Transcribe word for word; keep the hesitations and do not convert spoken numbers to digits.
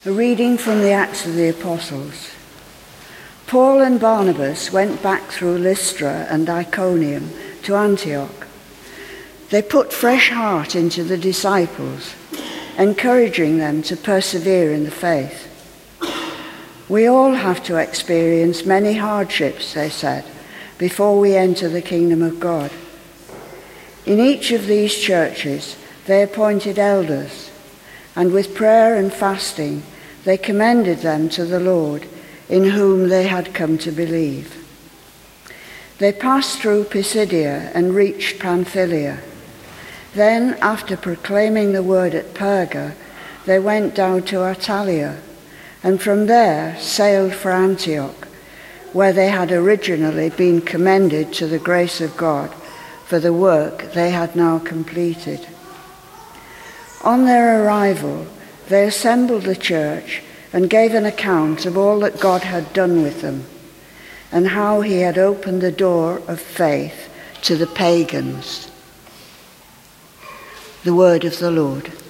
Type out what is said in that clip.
A reading from the Acts of the Apostles. Paul and Barnabas went back through Lystra and Iconium to Antioch. They put fresh heart into the disciples, encouraging them to persevere in the faith. We all have to experience many hardships, they said, before we enter the kingdom of God. In each of these churches, they appointed elders, and with prayer and fasting, they commended them to the Lord, in whom they had come to believe. They passed through Pisidia and reached Pamphylia. Then, after proclaiming the word at Perga, they went down to Attalia, and from there sailed for Antioch, where they had originally been commended to the grace of God for the work they had now completed. On their arrival, they assembled the church and gave an account of all that God had done with them, and how he had opened the door of faith to the pagans. The word of the Lord.